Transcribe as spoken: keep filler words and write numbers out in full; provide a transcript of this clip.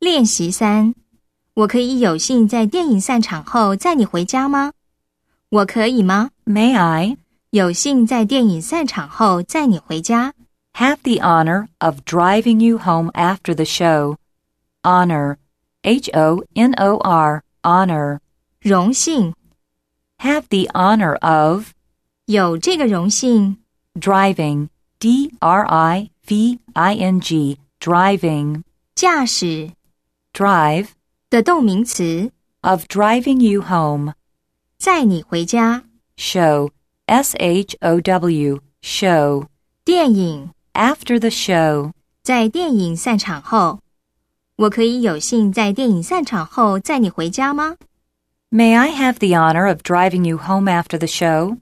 练习三，我可以有幸在电影散场后载你回家吗？我可以吗？ May I 有幸在电影散场后载你回家。 have the honor of driving you home after the show? Honor, H O N O R, honor. 荣幸， Have the honor of 有这个荣幸。 driving, D R I V I N G, driving. 驾驶 Drive 的动名词， of driving you home. 载你回家。 Show, S H O W, show. 电影 After the show. 在电影散场后，我可以有幸在电影散场后载你回家吗？ May I have the honor of driving you home after the show?